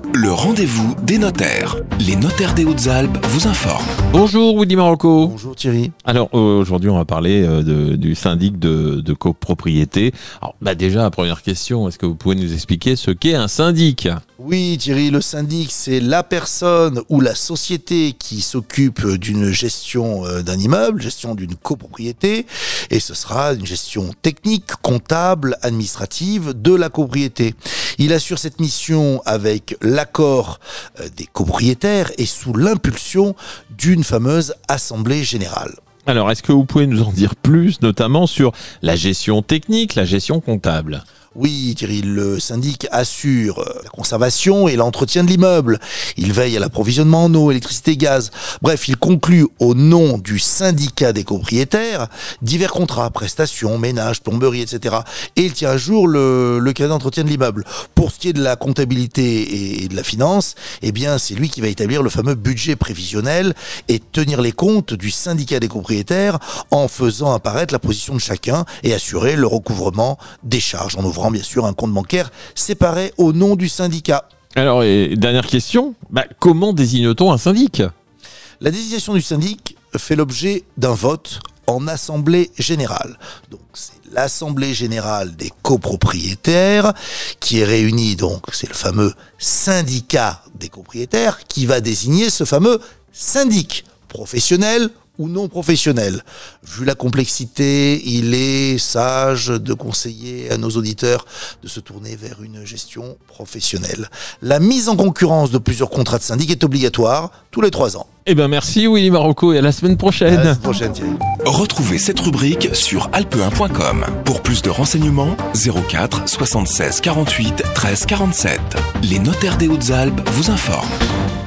Le rendez-vous des notaires. Les notaires des Hautes-Alpes vous informent. Bonjour Willy Marocco. Bonjour Thierry. Alors aujourd'hui on va parler du syndic de copropriété. Alors déjà première question, est-ce que vous pouvez nous expliquer ce qu'est un syndic ? Oui Thierry, le syndic c'est la personne ou la société qui s'occupe d'une gestion d'un immeuble, gestion d'une copropriété, et ce sera une gestion technique, comptable, administrative de la copropriété. Il assure cette mission avec l'accord des copropriétaires et sous l'impulsion d'une fameuse assemblée générale. Alors est-ce que vous pouvez nous en dire plus, notamment sur la gestion technique, la gestion comptable ? Oui Thierry, le syndic assure la conservation et l'entretien de l'immeuble. Il veille à l'approvisionnement en eau, électricité, gaz. Bref, il conclut au nom du syndicat des copropriétaires divers contrats, prestations, ménage, plomberie, etc. Et il tient à jour le cahier d'entretien de l'immeuble. Pour ce qui est de la comptabilité et de la finance, eh bien c'est lui qui va établir le fameux budget prévisionnel et tenir les comptes du syndicat des copropriétaires en faisant apparaître la position de chacun et assurer le recouvrement des charges en ouvrant bien sûr un compte bancaire séparé au nom du syndicat. Alors, dernière question, comment désigne-t-on un syndic ? La désignation du syndic fait l'objet d'un vote en assemblée générale. Donc c'est l'assemblée générale des copropriétaires qui est réunie, donc c'est le fameux syndicat des copropriétaires qui va désigner ce fameux syndic professionnel ou non professionnel. Vu la complexité, il est sage de conseiller à nos auditeurs de se tourner vers une gestion professionnelle. La mise en concurrence de plusieurs contrats de syndic est obligatoire tous les 3 ans. Merci Willy Marocco et à la semaine prochaine. À la semaine prochaine Thierry. Retrouvez cette rubrique sur alpe1.com. Pour plus de renseignements, 04 76 48 13 47. Les notaires des Hautes-Alpes vous informent.